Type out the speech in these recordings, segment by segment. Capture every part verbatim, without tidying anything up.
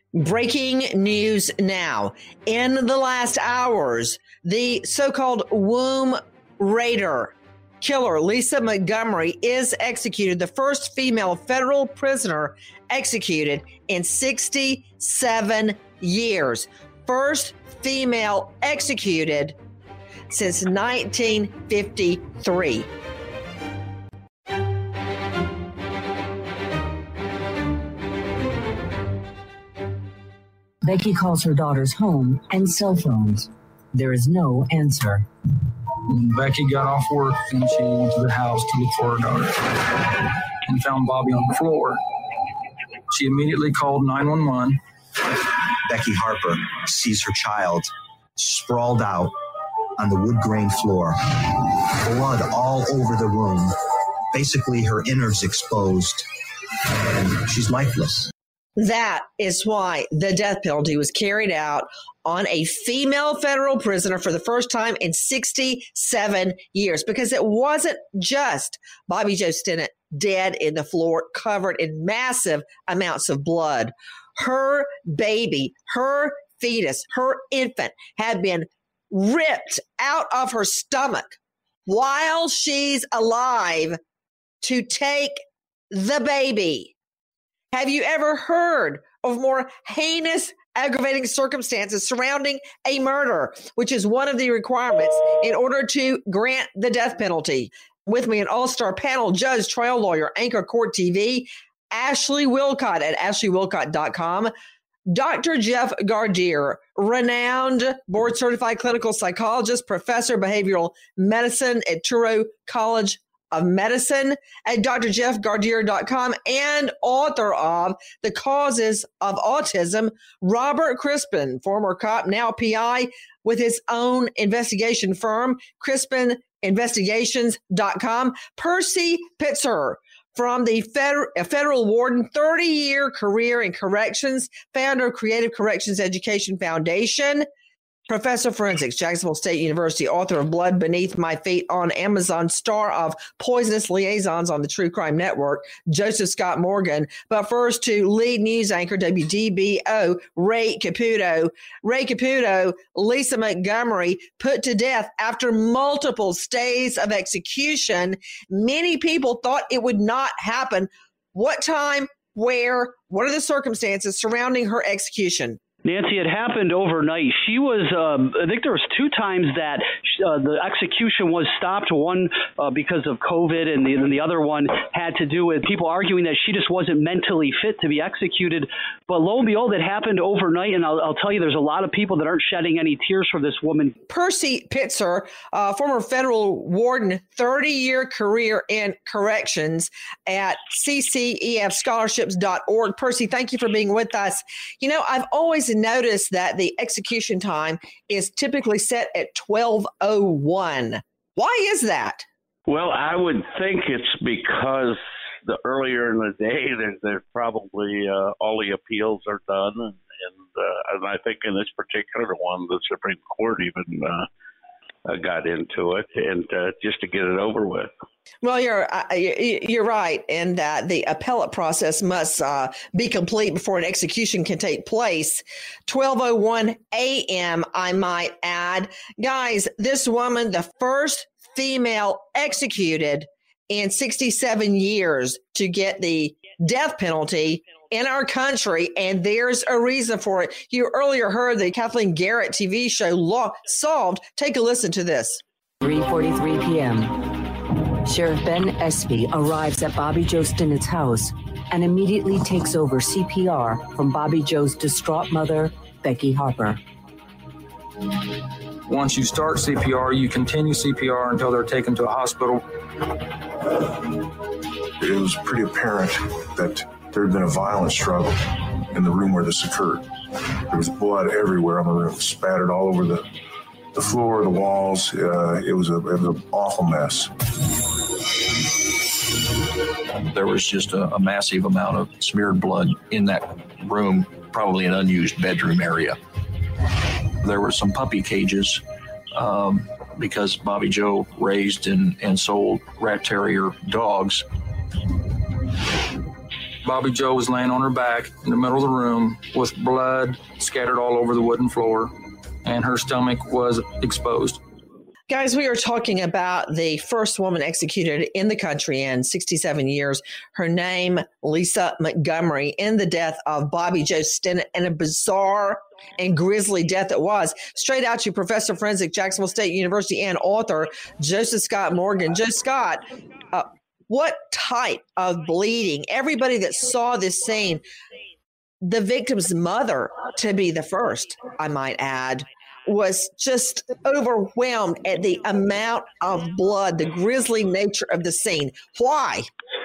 Breaking news now. In the last hours, the so-called womb raider killer, Lisa Montgomery, is executed, the first female federal prisoner executed in sixty-seven years. First female executed since nineteen fifty-three. Becky calls her daughter's home and cell phones. There is no answer. Becky got off work and she went to the house to look for her daughter and found Bobby on the floor. She immediately called nine one one. Becky Harper sees her child sprawled out on the wood grain floor, blood all over the room, basically her innards exposed, and she's lifeless. That is why the death penalty was carried out on a female federal prisoner for the first time in sixty-seven years, because it wasn't just Bobby Joe Stinnett dead in the floor, covered in massive amounts of blood. Her baby, her fetus, her infant had been ripped out of her stomach while she's alive to take the baby. Have you ever heard of more heinous, aggravating circumstances surrounding a murder, which is one of the requirements in order to grant the death penalty? With me, an all-star panel, judge, trial lawyer, Anchor Court T V, Ashley Wilcott at ashley wilcott dot com, Doctor Jeff Gardere, renowned board-certified clinical psychologist, professor of behavioral medicine at Touro College of Medicine, at d r jeff gardere dot com, and author of The Causes of Autism, Robert Crispin, former cop, now P I with his own investigation firm, crispin investigations dot com, Percy Pitzer, from the federal, federal warden, thirty-year career in corrections, founder of Creative Corrections Education Foundation, professor of forensics, Jacksonville State University, author of Blood Beneath My Feet on Amazon, star of Poisonous Liaisons on the True Crime Network, Joseph Scott Morgan. But first, to lead news anchor W D B O, Ray Caputo. Ray Caputo, Lisa Montgomery, put to death after multiple stays of execution. Many people thought it would not happen. What time, where, what are the circumstances surrounding her execution? Nancy, it happened overnight. She was, um, I think there was two times that uh, the execution was stopped, one uh, because of COVID, and the, and the other one had to do with people arguing that she just wasn't mentally fit to be executed. But lo and behold, it happened overnight, and I'll, I'll tell you, there's a lot of people that aren't shedding any tears for this woman. Percy Pitzer, uh, former federal warden, thirty-year career in corrections at C C E F scholarships dot org. Percy, thank you for being with us. You know, I've always noticed that the execution time is typically set at twelve oh one. Why is that? Well, I would think it's because the earlier in the day, there's, there's probably uh, all the appeals are done. And, and, uh, and I think in this particular one, the Supreme Court even uh, uh, got into it, and uh, just to get it over with. Well, you're uh, you're right, and that uh, the appellate process must uh, be complete before an execution can take place. twelve oh one a.m., I might add. Guys, this woman, the first female executed in sixty-seven years to get the death penalty in our country, and there's a reason for it. You earlier heard the Kathleen Garrett T V show Law Solved. Take a listen to this. three forty-three p.m. Sheriff Ben Espy arrives at Bobby Joe Stinnett's house and immediately takes over C P R from Bobby Joe's distraught mother, Becky Harper. Once you start C P R, you continue C P R until they're taken to a hospital. It was pretty apparent that there had been a violent struggle in the room where this occurred. There was blood everywhere on the room, spattered all over the, the floor, the walls. Uh, it was a, it was an awful mess. There was just a, a massive amount of smeared blood in that room, probably an unused bedroom area. There were some puppy cages um, because Bobby Joe raised and, and sold rat terrier dogs. Bobby Joe was laying on her back in the middle of the room with blood scattered all over the wooden floor, and her stomach was exposed. Guys, we are talking about the first woman executed in the country in sixty-seven years. Her name, Lisa Montgomery, in the death of Bobby Joe Stinnett, and a bizarre and grisly death it was. Straight out to Professor of Forensic, Jacksonville State University, and author Joseph Scott Morgan. Joe Scott, uh, what type of bleeding? Everybody that saw this scene, the victim's mother, to be the first, I might add, was just overwhelmed at the amount of blood, the grisly nature of the scene. Why?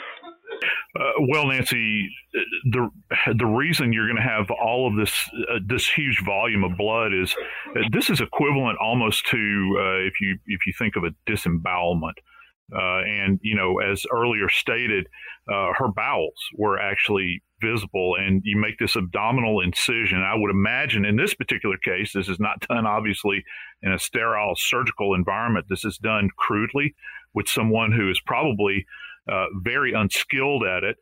Uh, well, Nancy, the the reason you're going to have all of this uh, this huge volume of blood is uh, this is equivalent almost to uh, if you if you think of a disembowelment. Uh, and, you know, as earlier stated, uh, her bowels were actually visible, and you make this abdominal incision. I would imagine in this particular case, this is not done obviously in a sterile surgical environment. This is done crudely with someone who is probably uh, very unskilled at it.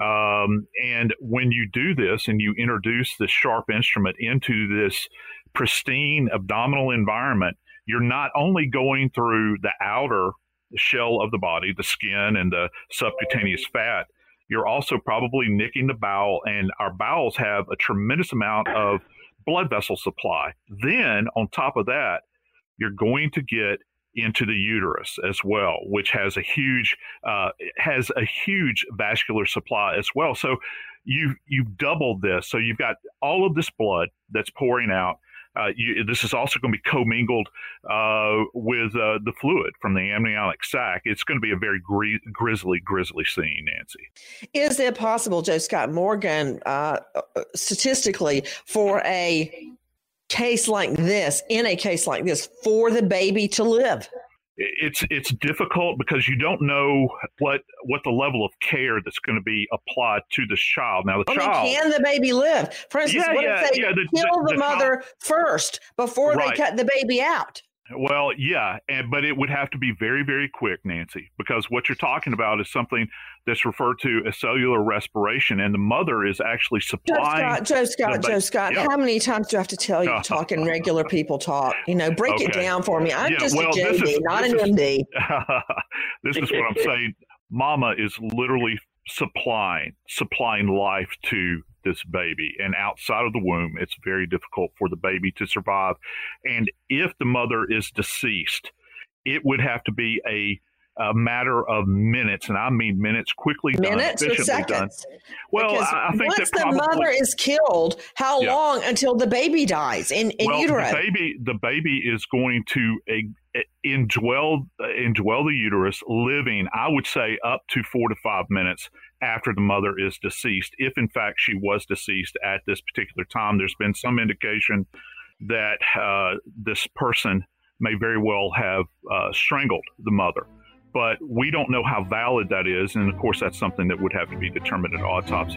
Um, and when you do this and you introduce this sharp instrument into this pristine abdominal environment, you're not only going through the outer shell of the body, the skin and the subcutaneous fat, you're also probably nicking the bowel, and our bowels have a tremendous amount of blood vessel supply. Then on top of that, you're going to get into the uterus as well, which has a huge uh, has a huge vascular supply as well. So you you've doubled this. So you've got all of this blood that's pouring out. Uh, you, this is also going to be commingled uh, with uh, the fluid from the amniotic sac. It's going to be a very gri- grisly, grisly scene, Nancy. Is it possible, Joe Scott Morgan, uh, statistically, for a case like this, in a case like this, for the baby to live? It's it's difficult because you don't know what what the level of care that's going to be applied to the child. Now, the I child, mean, can the baby live? For instance, Yeah, what yeah, if they yeah, the- kill the- the, the mother child- first before Right. they cut the baby out? Well, yeah, and but it would have to be very, very quick, Nancy, because what you're talking about is something that's referred to as cellular respiration, and the mother is actually Joe supplying. Scott, Joe Scott, the ba- Joe Scott, Yeah. how many times do I have to tell you Uh, talking regular people talk? You know, break it Okay. down for me. I'm Yeah, just well, a this J D, is- not this an is- M D. This is what I'm saying. Mama is literally supplying supplying life to this baby, and outside of the womb, it's very difficult for the baby to survive. And if the mother is deceased, it would have to be a, a matter of minutes, and I mean minutes, quickly done, Minutes or efficiently done. seconds? Well, Because I, I think once that the probably, mother is killed, how Yeah. long until the baby dies in, in well, utero? the baby, the baby is going to uh, indwell indwell the uterus, living, I would say, up to four to five minutes after the mother is deceased. If in fact she was deceased at this particular time, there's been some indication that uh, this person may very well have uh, strangled the mother. But we don't know how valid that is. And of course, that's something that would have to be determined at autopsy.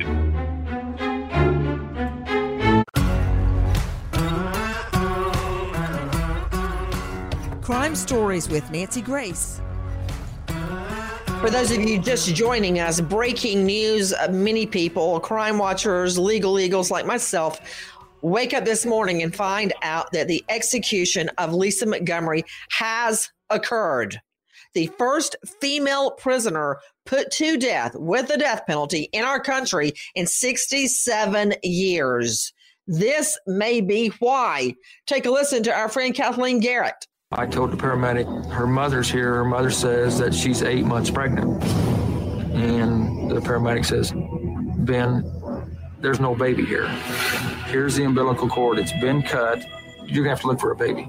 Crime Stories with Nancy Grace. For those of you just joining us, breaking news, uh, many people, crime watchers, legal eagles like myself, wake up this morning and find out that the execution of Lisa Montgomery has occurred. The first female prisoner put to death with the death penalty in our country in sixty-seven years. This may be why. Take a listen to our friend Kathleen Garrett. I told the paramedic, her mother's here. Her mother says that she's eight months pregnant. And the paramedic says, Ben, there's no baby here. Here's the umbilical cord. It's been cut. You're going to have to look for a baby.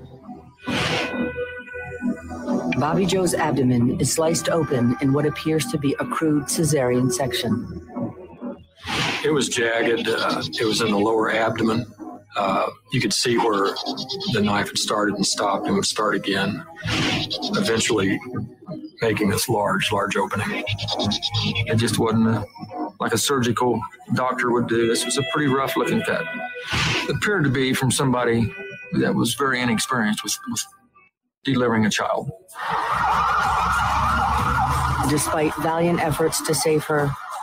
Bobby Joe's abdomen is sliced open in what appears to be a crude cesarean section. It was jagged. Uh, it was in the lower abdomen. Uh, you could see where the knife had started and stopped and would start again, eventually making this large, large opening. It just wasn't a, like a surgical doctor would do. This was a pretty rough looking cut. It appeared to be from somebody that was very inexperienced with, with delivering a child. Despite valiant efforts to save her,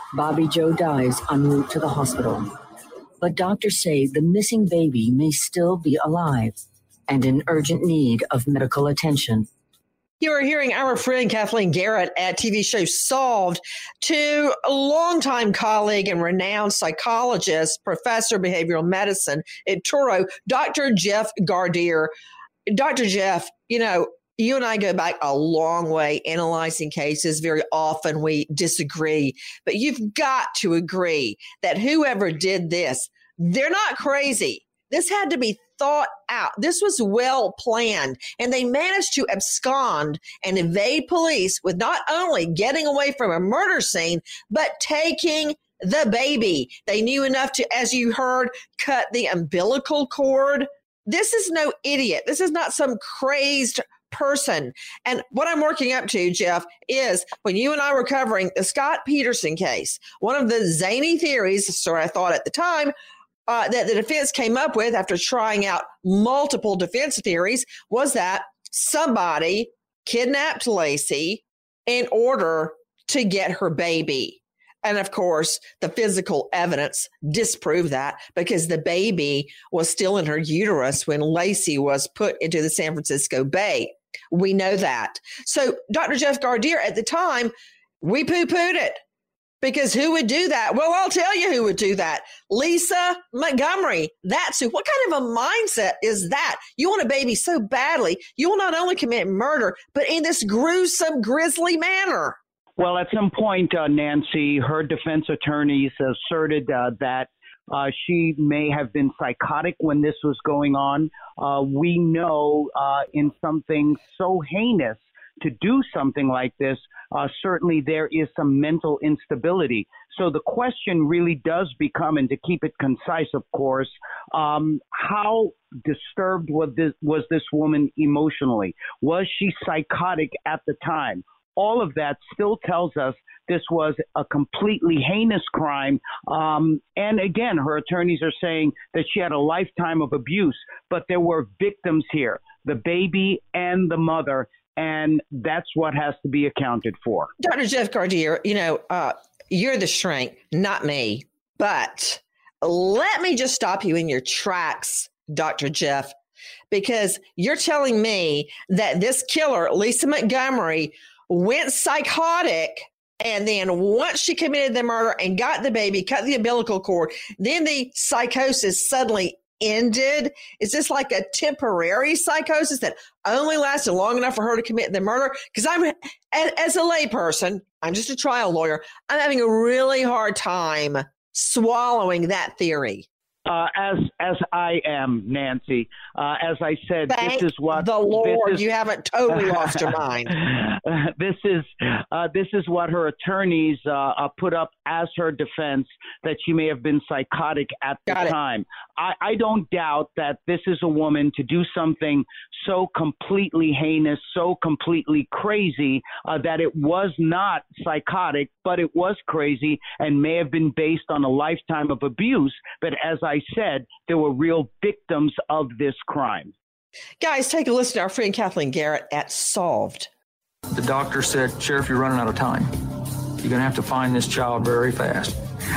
Bobby Joe dies en route to the hospital. But doctors say the missing baby may still be alive and in urgent need of medical attention. You are hearing our friend Kathleen Garrett at T V show Solved to a longtime colleague and renowned psychologist, professor of behavioral medicine at Touro, Doctor Jeff Gardere. Doctor Jeff, you know, you and I go back a long way analyzing cases. Very often we disagree, but you've got to agree that whoever did this, they're not crazy. This had to be thought out. This was well planned, and they managed to abscond and evade police with not only getting away from a murder scene, but taking the baby. They knew enough to, as you heard, cut the umbilical cord. This is no idiot. This is not some crazed person. And what I'm working up to, Jeff, is when you and I were covering the Scott Peterson case, one of the zany theories, so I thought at the time, Uh, that the defense came up with after trying out multiple defense theories was that somebody kidnapped Laci in order to get her baby. And of course, the physical evidence disproved that because the baby was still in her uterus when Laci was put into the San Francisco Bay. We know that. So Doctor Jeff Gardere at the time, we poo-pooed it. Because who would do that? Well, I'll tell you who would do that. Lisa Montgomery. That's who. What kind of a mindset is that? You want a baby so badly, you will not only commit murder, but in this gruesome, grisly manner. Well, at some point, uh, Nancy, her defense attorneys asserted uh, that uh, she may have been psychotic when this was going on. Uh, we know uh, in something so heinous, to do something like this, uh, certainly there is some mental instability. So the question really does become, and to keep it concise, of course, um, how disturbed was this, was this woman emotionally? Was she psychotic at the time? All of that still tells us this was a completely heinous crime. Um, and again, her attorneys are saying that she had a lifetime of abuse, but there were victims here, the baby and the mother. And that's what has to be accounted for. Doctor Jeff Gardere, you know, uh, you're the shrink, not me. But let me just stop you in your tracks, Doctor Jeff, because you're telling me that this killer, Lisa Montgomery, went psychotic. And then once she committed the murder and got the baby, cut the umbilical cord, then the psychosis suddenly ended? Is this like a temporary psychosis that only lasted long enough for her to commit the murder? Because I'm, as a layperson, I'm just a trial lawyer, I'm having a really hard time swallowing that theory. Uh, as as I am, Nancy. Uh, as I said, Thank this is what the Lord. Is, you haven't totally lost your mind. This is uh, this is what her attorneys uh, uh, put up as her defense, that she may have been psychotic at the Got time. I, I don't doubt that this is a woman to do something so completely heinous, so completely crazy uh, that it was not psychotic, but it was crazy and may have been based on a lifetime of abuse. But as I said, there were real victims of this crime. Guys, take a listen to our friend Kathleen Garrett at Solved. The doctor said, Sheriff, you're running out of time. You're going to have to find this child very fast.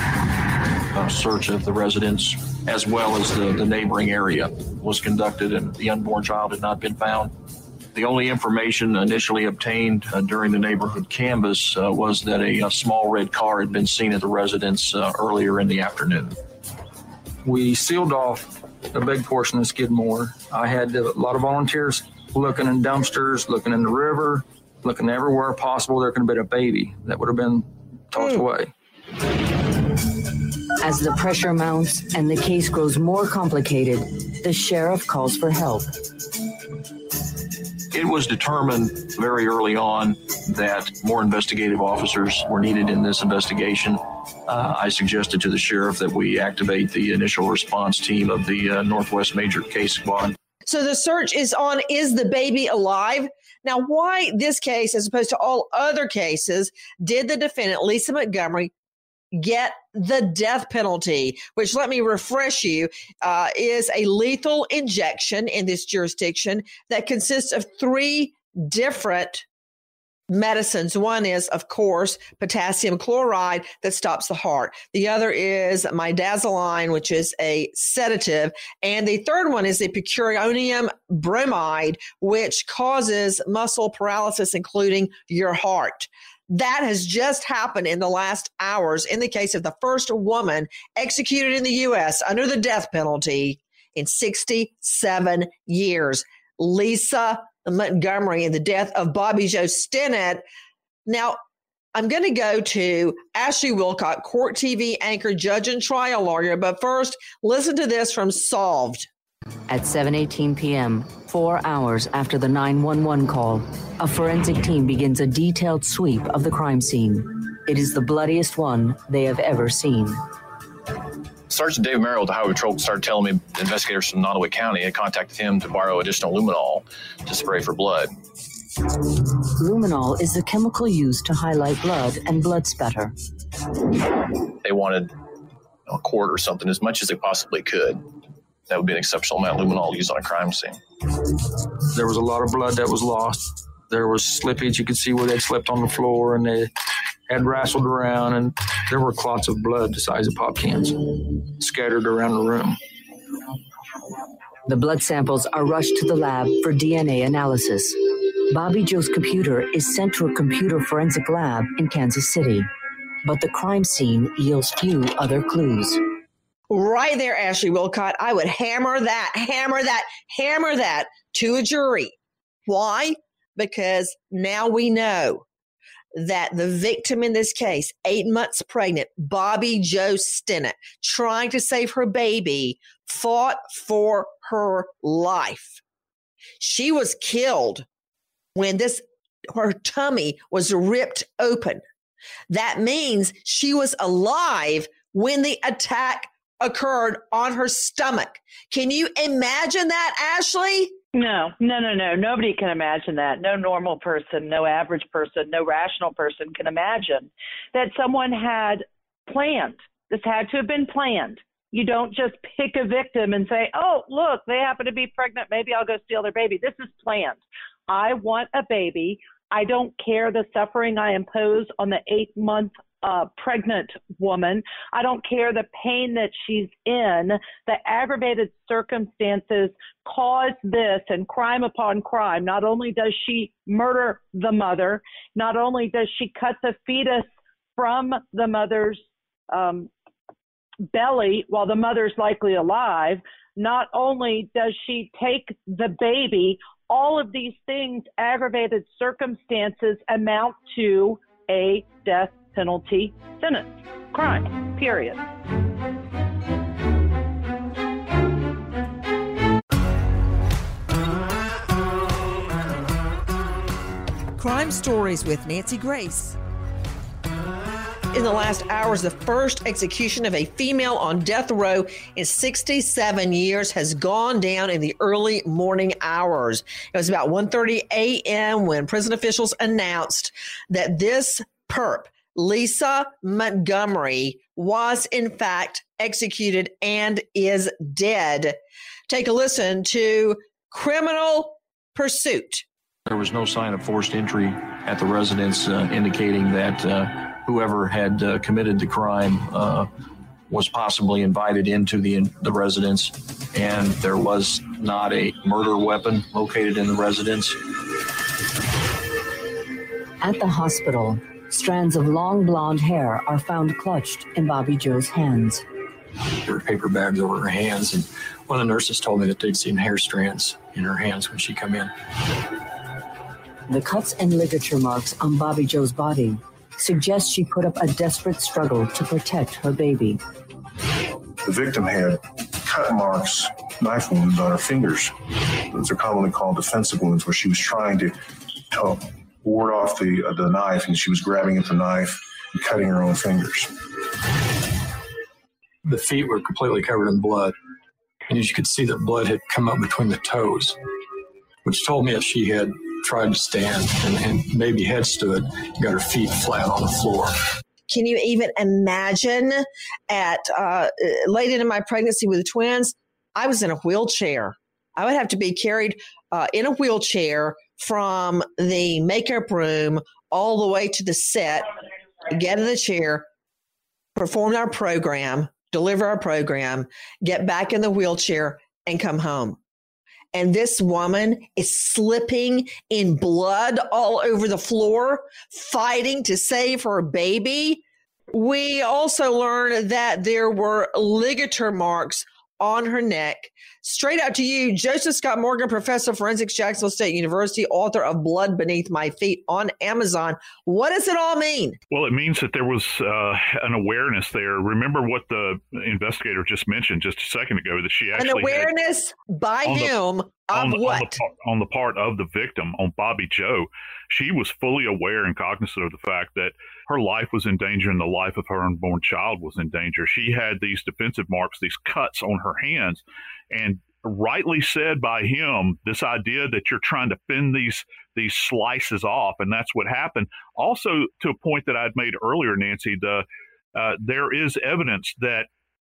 A search of the residence as well as the, the neighboring area was conducted, and the unborn child had not been found. The only information initially obtained uh, during the neighborhood canvass uh, was that a, a small red car had been seen at the residence uh, earlier in the afternoon. We sealed off a big portion of Skidmore. I had a lot of volunteers looking in dumpsters, looking in the river, looking everywhere possible there could have been a baby that would have been tossed mm. away. As the pressure mounts and the case grows more complicated, the sheriff calls for help. It was determined very early on that more investigative officers were needed in this investigation. Uh, I suggested to the sheriff that we activate the initial response team of the uh, Northwest Major Case Squad. So the search is on, is the baby alive? Now, why this case, as opposed to all other cases, did the defendant, Lisa Montgomery, get the death penalty, which, let me refresh you, uh, is a lethal injection in this jurisdiction that consists of three different medicines. One is, of course, potassium chloride that stops the heart. The other is midazoline, which is a sedative. And the third one is the pecurionium bromide, which causes muscle paralysis, including your heart. That has just happened in the last hours in the case of the first woman executed in the U S under the death penalty in sixty-seven years. Lisa Montgomery, and the death of Bobby Joe Stinnett. Now, I'm going to go to Ashley Wilcott, court T V anchor, judge, and trial lawyer. But first, listen to this from Solved. At seven eighteen p.m., four hours after the nine one one call, a forensic team begins a detailed sweep of the crime scene. It is the bloodiest one they have ever seen. Sergeant Dave Merrill with the Highway Patrol started telling me investigators from Nottoway County had contacted him to borrow additional luminol to spray for blood. Luminol is the chemical used to highlight blood and blood spatter. They wanted a quart or something, as much as they possibly could. That would be an exceptional amount of luminol used on a crime scene. There was a lot of blood that was lost. There was slippage. You could see where they'd slept on the floor, and they had wrestled around, and there were clots of blood the size of pop cans scattered around the room. The blood samples are rushed to the lab for D N A analysis. Bobby Joe's computer is sent to a computer forensic lab in Kansas City, but the crime scene yields few other clues. Right there, Ashley Wilcott. I would hammer that, hammer that, hammer that to a jury. Why? Because now we know that the victim in this case, eight months pregnant, Bobby Joe Stinnett, trying to save her baby, fought for her life. She was killed when this her tummy was ripped open. That means she was alive when the attack occurred on her stomach. Can you imagine that, Ashley? No, no, no, no. Nobody can imagine that. No normal person, no average person, no rational person can imagine that someone had planned. This had to have been planned. You don't just pick a victim and say, oh, look, they happen to be pregnant. Maybe I'll go steal their baby. This is planned. I want a baby. I don't care the suffering I impose on the eight-month uh, pregnant woman. I don't care the pain that she's in. The aggravated circumstances cause this, and crime upon crime. Not only does she murder the mother, not only does she cut the fetus from the mother's um, belly while the mother's likely alive, not only does she take the baby, all of these things, aggravated circumstances, amount to a death penalty sentence. Crime, period. Crime Stories with Nancy Grace. In the last hours, the first execution of a female on death row in sixty-seven years has gone down in the early morning hours. It was about one thirty a.m. when prison officials announced that this perp, Lisa Montgomery, was in fact executed and is dead. Take a listen to Criminal Pursuit. There was no sign of forced entry at the residence, uh, indicating that uh, whoever had uh, committed the crime uh, was possibly invited into the the residence, and there was not a murder weapon located in the residence. At the hospital, strands of long blonde hair are found clutched in Bobby Joe's hands. There were paper bags over her hands, and one of the nurses told me that they'd seen hair strands in her hands when she come in. The cuts and ligature marks on Bobby Joe's body suggest she put up a desperate struggle to protect her baby. The victim had cut marks, knife wounds on her fingers. Those are commonly called defensive wounds, where she was trying to help ward off the, uh, the knife, and she was grabbing at the knife and cutting her own fingers. The feet were completely covered in blood, and as you could see, that blood had come up between the toes, which told me that she had tried to stand and, and maybe had stood and got her feet flat on the floor. Can you even imagine at uh, late into my pregnancy with the twins, I was in a wheelchair. I would have to be carried uh, in a wheelchair from the makeup room all the way to the set, get in the chair, perform our program, deliver our program, get back in the wheelchair, and come home. And this woman is slipping in blood all over the floor, fighting to save her baby. We also learned that there were ligature marks on her neck. Straight out to you, Joseph Scott Morgan, professor of forensics, Jacksonville State University, author of Blood Beneath My Feet on Amazon. What does it all mean? Well, it means that there was uh, an awareness there. Remember what the investigator just mentioned just a second ago, that she actually an awareness had, by him the, of on the, what? On the, on the part of the victim, on Bobby Joe. She was fully aware and cognizant of the fact that her life was in danger and the life of her unborn child was in danger. She had these defensive marks, these cuts on her hands, and rightly said by him, this idea that you're trying to fend these these slices off, and that's what happened. Also, to a point that I'd made earlier, Nancy, the uh, there is evidence that,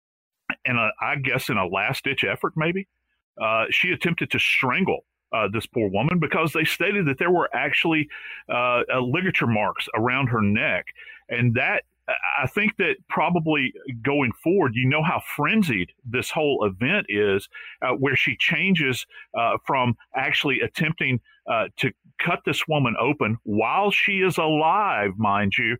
in a, I guess in a last-ditch effort maybe, uh, she attempted to strangle Uh, this poor woman, because they stated that there were actually uh, uh, ligature marks around her neck. And that, I think that probably going forward, you know how frenzied this whole event is, uh, where she changes uh, from actually attempting uh, to cut this woman open while she is alive, mind you,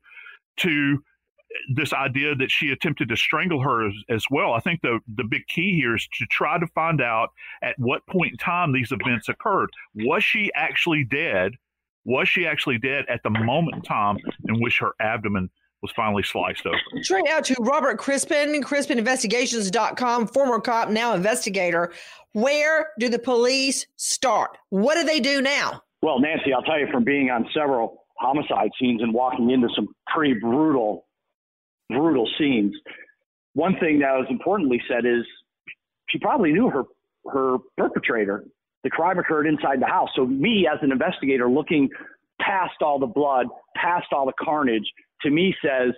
to this idea that she attempted to strangle her as, as well. I think the, the big key here is to try to find out at what point in time these events occurred. Was she actually dead? Was she actually dead at the moment in time in which her abdomen was finally sliced open? Straight out to Robert Crispin, Crispin Investigations dot com, former cop, now investigator. Where do the police start? What do they do now? Well, Nancy, I'll tell you, from being on several homicide scenes and walking into some pretty brutal brutal scenes. One thing that was importantly said is she probably knew her her perpetrator. The crime occurred inside the house. So me, as an investigator, looking past all the blood, past all the carnage, to me says,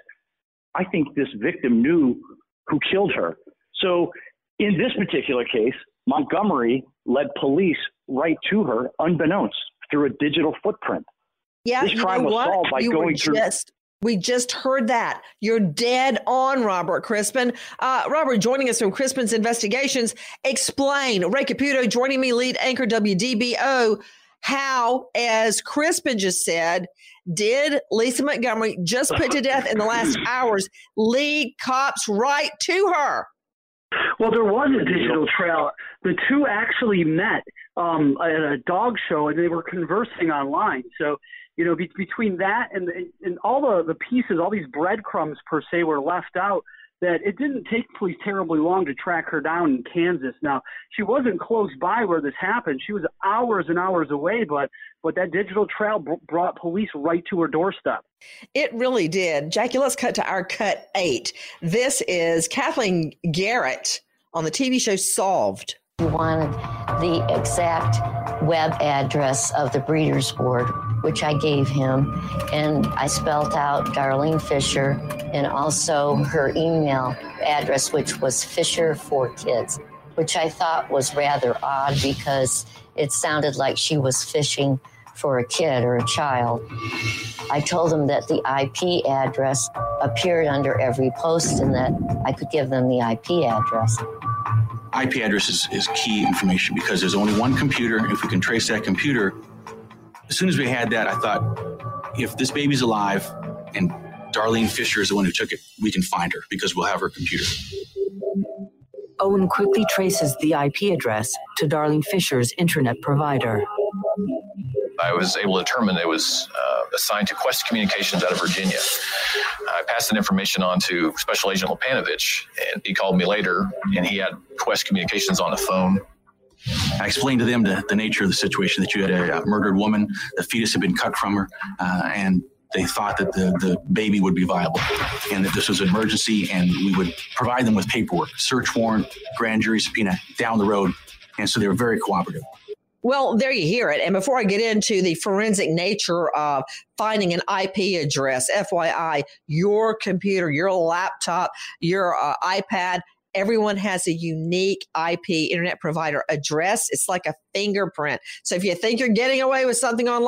I think this victim knew who killed her. So in this particular case, Montgomery led police right to her, unbeknownst, through a digital footprint. Yeah, this crime was what? solved by you going through. Just- We just heard that. You're dead on, Robert Crispin. Uh, Robert, joining us from Crispin's Investigations. Explain. Ray Caputo joining me, lead anchor W D B O. How, as Crispin just said, did Lisa Montgomery, just put to death in the last hours, lead cops right to her? Well, there was a digital trail. The two actually met um, at a dog show, and they were conversing online. So, you know, be, between that and the, and all the, the pieces, all these breadcrumbs per se were left out, that it didn't take police terribly long to track her down in Kansas. Now, she wasn't close by where this happened. She was hours and hours away, but but that digital trail b- brought police right to her doorstep. It really did. Jackie, let's cut to our cut eight. This is Kathleen Garrett on the T V show Solved. We wanted the exact web address of the Breeders' Board, which I gave him, and I spelled out Darlene Fisher and also her email address, which was Fisher for Kids, which I thought was rather odd because it sounded like she was fishing for a kid or a child. I told them that the I P address appeared under every post and that I could give them the I P address. I P address is, is key information because there's only one computer. If we can trace that computer, as soon as we had that, I thought, if this baby's alive and Darlene Fisher is the one who took it, we can find her because we'll have her computer. Owen quickly traces the I P address to Darlene Fisher's internet provider. I was able to determine it was uh, assigned to Quest Communications out of Virginia. I passed that information on to Special Agent Lopanovich, and he called me later, and he had Quest Communications on the phone. I explained to them the, the nature of the situation, that you had a, a murdered woman, the fetus had been cut from her, uh, and they thought that the, the baby would be viable and that this was an emergency, and we would provide them with paperwork, search warrant, grand jury subpoena down the road. And so they were very cooperative. Well, there you hear it. And before I get into the forensic nature of finding an I P address, F Y I, your computer, your laptop, your uh, iPad, everyone has a unique I P internet provider address. It's like a fingerprint. So if you think you're getting away with something online,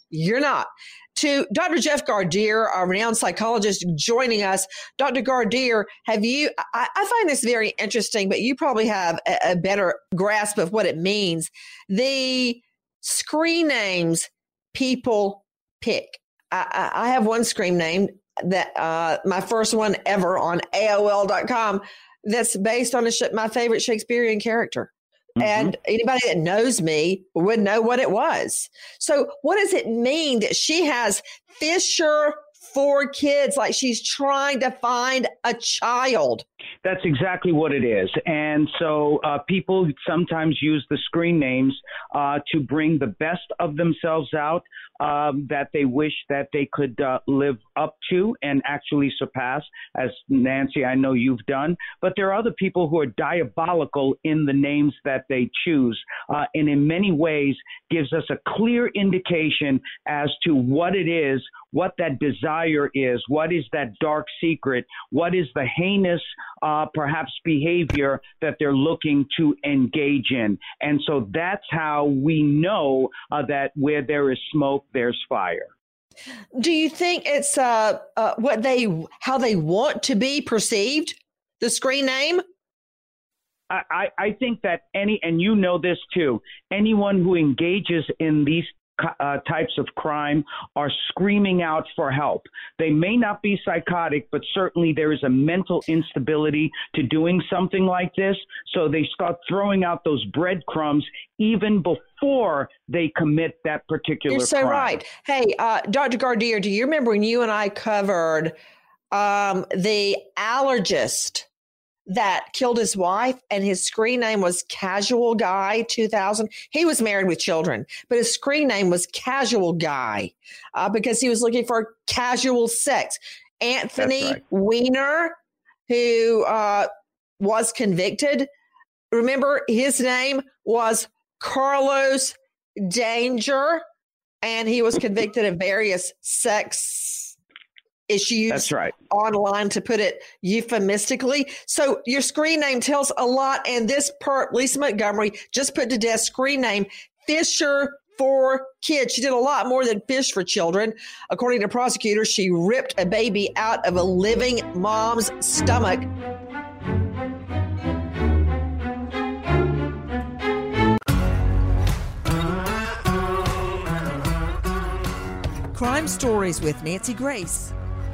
You're not. To Doctor Jeff Gardere, a renowned psychologist joining us. Doctor Gardere, have you, I, I find this very interesting, but you probably have a, a better grasp of what it means. The screen names people pick. I, I have one screen name that uh, my first one ever on A O L dot com that's based on a, my favorite Shakespearean character. Mm-hmm. And anybody that knows me would know what it was. So what does it mean that she has Fisher for kids, like she's trying to find a child? That's exactly what it is. And so uh, people sometimes use the screen names uh, to bring the best of themselves out um, that they wish that they could uh, live up to and actually surpass, as Nancy, I know you've done. But there are other people who are diabolical in the names that they choose, uh, and in many ways gives us a clear indication as to what it is, what that desire is, what is that dark secret, what is the heinous uh, perhaps behavior that they're looking to engage in. And so that's how we know uh, that where there is smoke, there's fire. Do you think it's uh, uh, what they, how they want to be perceived, the screen name? I, I think that any, and you know this too, anyone who engages in these Uh, types of crime are screaming out for help. They may not be psychotic, but certainly there is a mental instability to doing something like this. So they start throwing out those breadcrumbs even before they commit that particular You're so crime. right. Hey, uh, Doctor Gardere, do you remember when you and I covered um, the allergist that killed his wife, and his screen name was Casual Guy two thousand? He was married with children, but his screen name was Casual Guy uh, because he was looking for casual sex. Anthony right. Weiner, who uh, was convicted, remember his name was Carlos Danger, and he was convicted of various sex issues. That's right. Online, to put it euphemistically. So your screen name tells a lot. And this perp, Lisa Montgomery, just put to death screen name Fisher for kids. She did a lot more than fish for children. According to prosecutors, she ripped a baby out of a living mom's stomach. Crime Stories with Nancy Grace.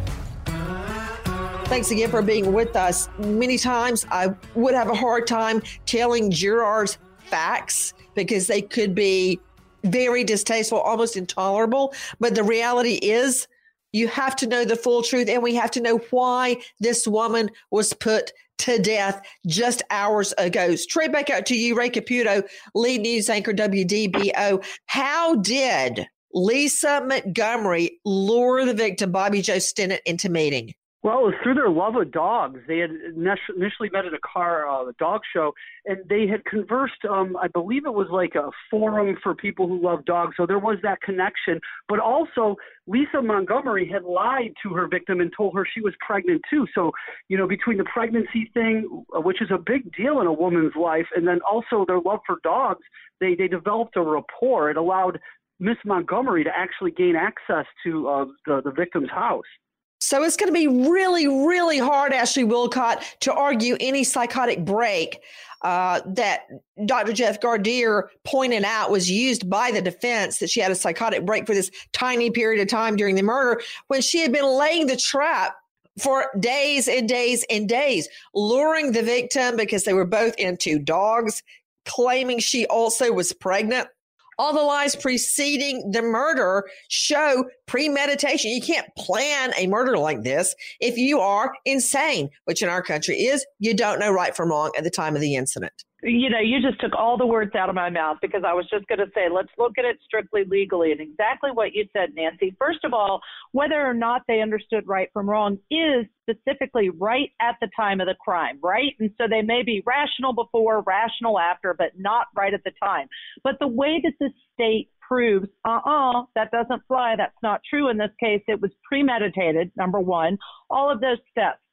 Thanks again for being with us. Many times I would have a hard time telling jurors facts because they could be very distasteful, almost intolerable. But the reality is you have to know the full truth, and we have to know why this woman was put to death just hours ago. Straight back out to you, Ray Caputo, lead news anchor, W D B O. How did Lisa Montgomery lure the victim, Bobby Joe Stinnett, into meeting? Well, it was through their love of dogs. They had initially met at a car, uh, a dog show, and they had conversed. Um, I believe it was like a forum for people who love dogs. So there was that connection. But also, Lisa Montgomery had lied to her victim and told her she was pregnant too. So, you know, between the pregnancy thing, which is a big deal in a woman's life, and then also their love for dogs, they, they developed a rapport. It allowed Miss Montgomery to actually gain access to uh, the, the victim's house. So it's going to be really, really hard, Ashley Wilcott, to argue any psychotic break uh, that Doctor Jeff Gardere pointed out was used by the defense, that she had a psychotic break for this tiny period of time during the murder when she had been laying the trap for days and days and days, luring the victim because they were both into dogs, claiming she also was pregnant. All the lies preceding the murder show premeditation. You can't plan a murder like this if you are insane, which in our country is you don't know right from wrong at the time of the incident. You know, you just took all the words out of my mouth, because I was just going to say, let's look at it strictly legally, and exactly what you said, Nancy. First of all, whether or not they understood right from wrong is specifically right at the time of the crime, right? And so they may be rational before, rational after, but not right at the time. But the way that the state proves, uh-uh, that doesn't fly, that's not true in this case, it was premeditated, number one, all of those steps.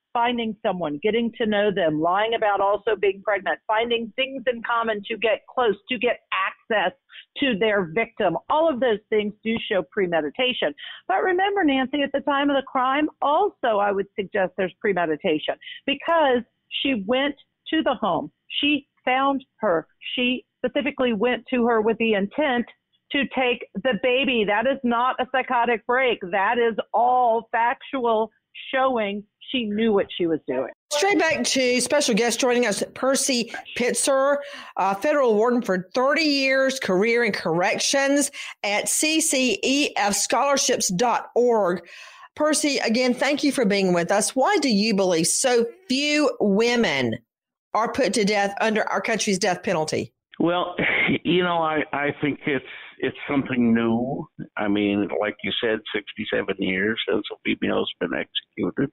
finding someone, getting to know them, lying about also being pregnant, finding things in common to get close, to get access to their victim. All of those things do show premeditation. But remember, Nancy, at the time of the crime, also I would suggest there's premeditation because she went to the home. She found her. She specifically went to her with the intent to take the baby. That is not a psychotic break. That is all factual, showing she knew what she was doing. Straight back to special guest joining us, Percy Pitzer, uh, federal warden for thirty years, career in corrections at C C E F scholarships dot org. Percy, again, thank you for being with us. Why do you believe so few women are put to death under our country's death penalty? Well, you know, I, I think it's it's something new. I mean, like you said, sixty-seven years since a female's been executed.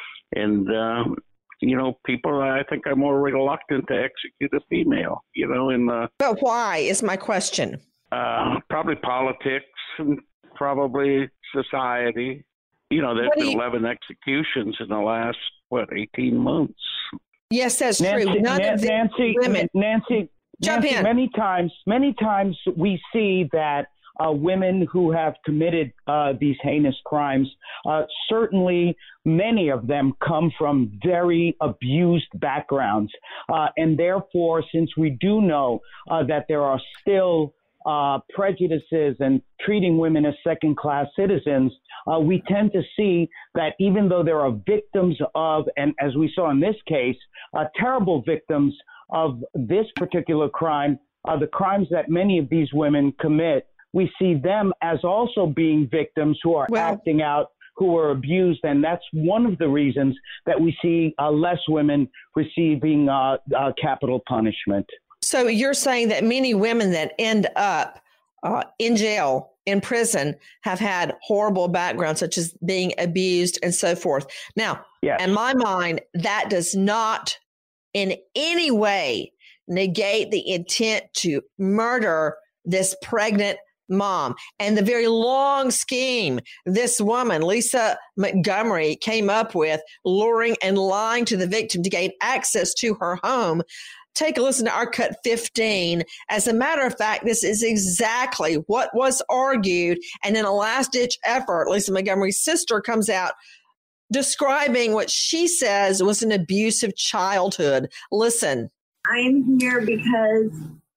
And, uh, you know, people, I think, are more reluctant to execute a female, you know, in the... But why is my question. Uh, probably politics and probably society. You know, there's been you... eleven executions in the last, what, eighteen months. Yes, that's Nancy, true. None Na- of the Nancy, women... Nancy, Jump Nancy, in. Many times, many times we see that uh, women who have committed uh, these heinous crimes, uh, certainly many of them come from very abused backgrounds. Uh, and therefore, since we do know uh, that there are still uh, prejudices and treating women as second-class citizens, uh, we tend to see that even though there are victims of, and as we saw in this case, uh, terrible victims of this particular crime, uh, the crimes that many of these women commit, we see them as also being victims who are well, acting out, who are abused. And that's one of the reasons that we see uh, less women receiving uh, uh, capital punishment. So you're saying that many women that end up uh, in jail, in prison, have had horrible backgrounds, such as being abused and so forth. Now, yes. In my mind, that does not in any way negate the intent to murder this pregnant mom. And the very long scheme this woman, Lisa Montgomery, came up with, luring and lying to the victim to gain access to her home. Take a listen to our cut fifteen. As a matter of fact, this is exactly what was argued. And in a last-ditch effort, Lisa Montgomery's sister comes out describing what she says was an abusive childhood. Listen. I'm here because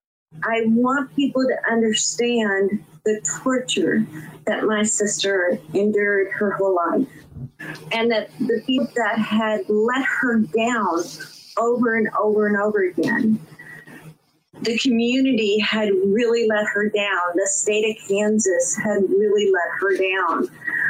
I want people to understand the torture that my sister endured her whole life, and that the people that had let her down over and over and over again. The community had really let her down. The state of Kansas had really let her down.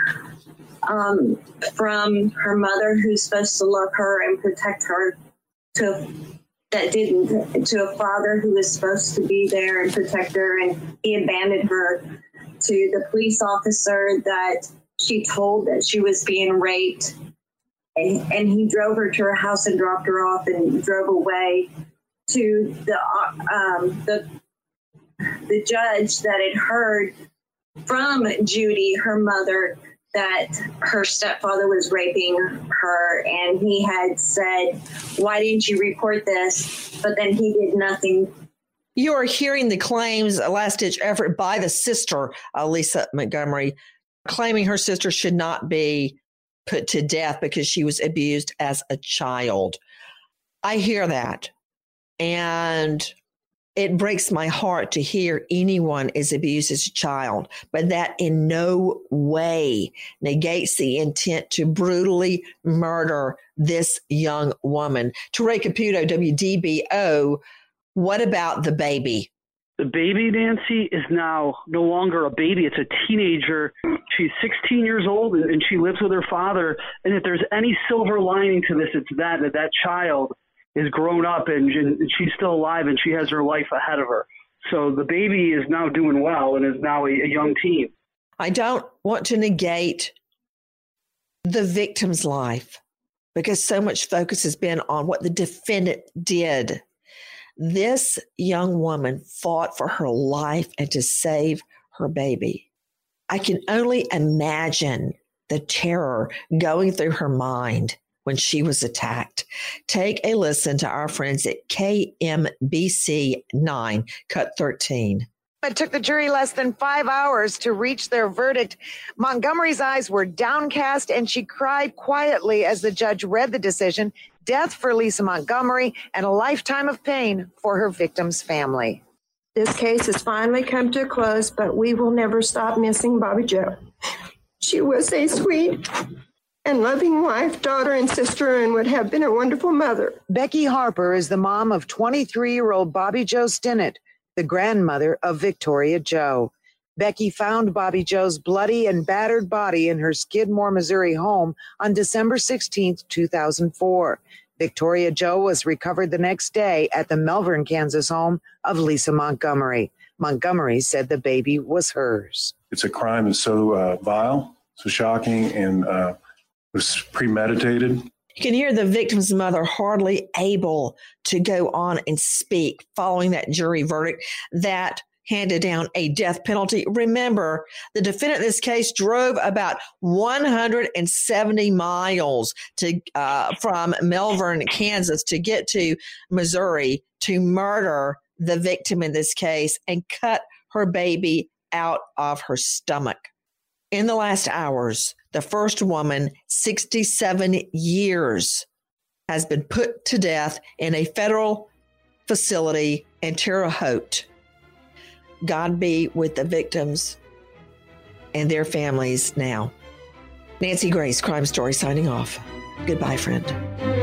Um, from her mother, who's supposed to love her and protect her, to that didn't, to a father who was supposed to be there and protect her, and he abandoned her, to the police officer that she told that she was being raped, and, and he drove her to her house and dropped her off and drove away, to the um, the the judge that had heard from Judy, her mother, that her stepfather was raping her, and he had said, why didn't you report this? But then he did nothing. You are hearing the claims, a last-ditch effort by the sister, uh, Lisa Montgomery, claiming her sister should not be put to death because she was abused as a child. I hear that, and it breaks my heart to hear anyone is abused as a child, but that in no way negates the intent to brutally murder this young woman. Teray Caputo, W D B O, what about the baby? The baby, Nancy, is now no longer a baby. It's a teenager. She's sixteen years old, and she lives with her father. And if there's any silver lining to this, it's that, that that child is grown up and, and she's still alive and she has her life ahead of her. So the baby is now doing well and is now a, a young teen. I don't want to negate the victim's life because so much focus has been on what the defendant did. This young woman fought for her life and to save her baby. I can only imagine the terror going through her mind when she was attacked. Take a listen to our friends at K M B C nine, cut thirteen. It took the jury less than five hours to reach their verdict. Montgomery's eyes were downcast, and she cried quietly as the judge read the decision: death for Lisa Montgomery and a lifetime of pain for her victim's family. This case has finally come to a close, but we will never stop missing Bobby Jo. She was a sweet and loving wife, daughter, and sister, and would have been a wonderful mother. Becky Harper is the mom of twenty-three-year-old Bobby Jo Stinnett, the grandmother of Victoria Jo. Becky found Bobby Jo's bloody and battered body in her Skidmore, Missouri home on December sixteenth, two thousand four. Victoria Jo was recovered the next day at the Melbourne, Kansas home of Lisa Montgomery. Montgomery said the baby was hers. It's a crime that's so uh, vile, so shocking, and uh, was premeditated. You can hear the victim's mother hardly able to go on and speak following that jury verdict that handed down a death penalty. Remember, the defendant in this case drove about one hundred seventy miles to uh, from Melbourne, Kansas, to get to Missouri to murder the victim in this case and cut her baby out of her stomach. In the last hours, the first woman, sixty-seven years, has been put to death in a federal facility in Terre Haute. God be with the victims and their families now. Nancy Grace, Crime Story, signing off. Goodbye, friend.